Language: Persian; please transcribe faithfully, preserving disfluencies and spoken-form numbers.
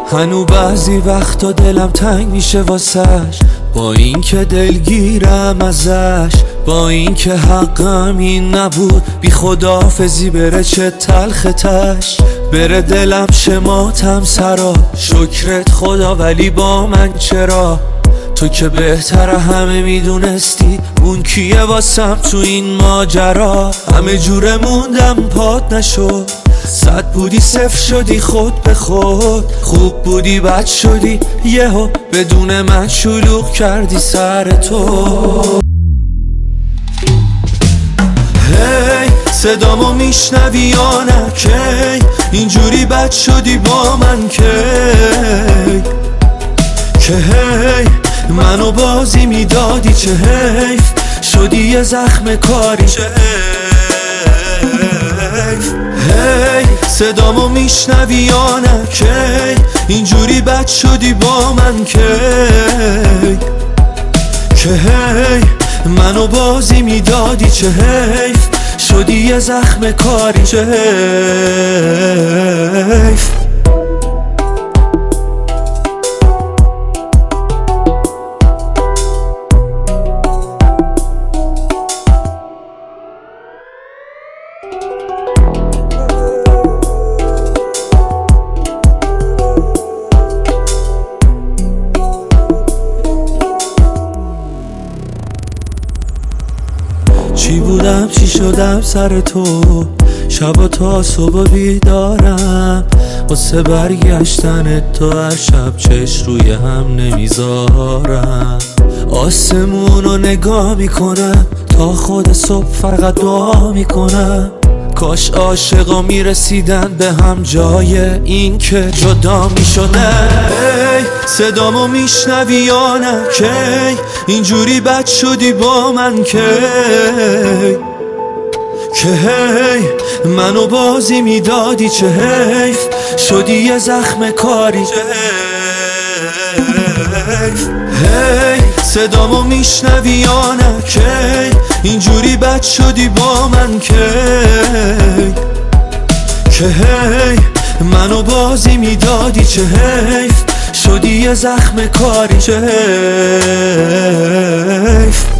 هنو بعضی وقتا دلم تنگ میشه واسش، با این که دلگیرم ازش، با این که حقم این نبود بی خداحافظی بره چه تلختش. بره دلم شماتم سرا، شکرت خدا ولی با من چرا؟ تو که بهتر همه میدونستی اون کیه واسم تو این ماجرا. همه جوره موندم پات نشد، صد بودی صفر شدی خود به خود، خوب بودی بد شدی یهو بدون من شلوغ کردی سر تو. هی صدامو میشنوی یا نه کی؟ اینجوری بد شدی با من کی؟ که هی منو بازی میدادی چه حیف شدی یه زخم کاری چه حیف. هی صدامو میشنوی یا نه کی؟ اینجوری بد شدی با من کی؟ که هی منو بازی میدادی چه حیف شدی یه زخم کاری چه حیف. چی بودم چی شدم سر تو، شبا تا صبح بیدارم واسه برگشتن تو، هر شب چش روی هم نمیذارم. آسمونو نگاه میکنم تا خود صبح فقط دعا میکنم، کاش عاشقا میرسیدن به هم جای این که جدا میشدن. ای صدامو میشنوی یا نه کی؟ اینجوری بد شدی با من کی؟ که هی منو بازی میدادی چه حیف شدی یه زخم کاری چه حیف. هی صدامو میشنوی یا نه کی؟ اینجوری بد شدی با من کی؟ که هی منو بازی میدادی چه حیف شدی یه زخم کاری چه حیف.